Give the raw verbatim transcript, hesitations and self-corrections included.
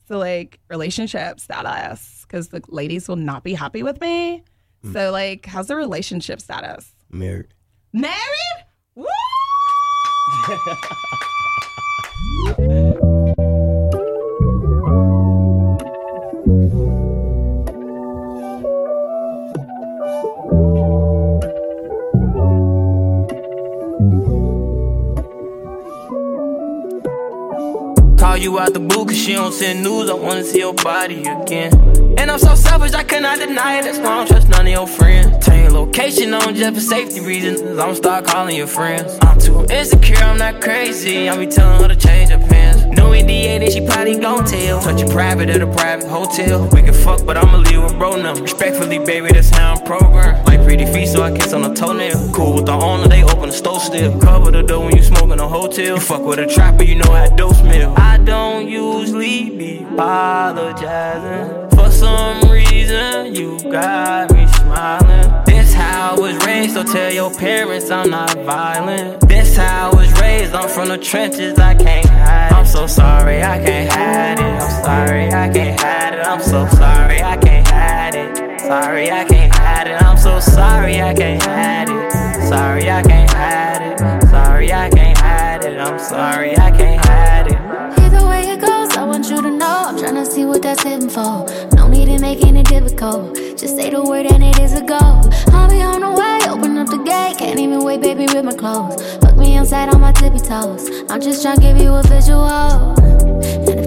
So, like, relationship status, because the ladies will not be happy with me. Mm. So, like, how's the relationship status? Married. Married? Woo! Call you out the booth cause she don't send news. I wanna see your body again. And I'm so selfish, I cannot deny it. That's why I don't trust none of your friends. Tell your location on just for safety reasons. I'ma start calling your friends. I'm too insecure, I'm not crazy. I'll be telling her to change her pants. No N D A, then she probably gon' tell. Touch it private at a private hotel. We can fuck, but I'ma leave with bro now. Respectfully, baby, that's how I'm programmed. Like pretty feet, so I kiss on the toenail. Cool with the owner, they open the store still. Cover the door when you smoke in a hotel. You fuck with a trapper, you know how dope smell. I don't usually be apologizing. For some reason, you got me smiling. This how I was raised, so tell your parents I'm not violent. This how I was raised, I'm from the trenches, I can't hide it. I'm so sorry, I can't hide it. I'm sorry, I can't hide it. I'm so sorry, I can't hide it. Sorry, I can't hide it. I'm so sorry, I can't hide it. Sorry, I can't hide it. Sorry, I can't hide it. I'm sorry, I can't hide it. Either way it goes, I want you to know I'm tryna see what that's hitting for. No need in making it difficult. Just say the word and it is a go. I'll be on the way, open up the gate. Can't even wait, baby, with my clothes. Fuck me inside on my tippy toes. I'm just tryna give you a visual. And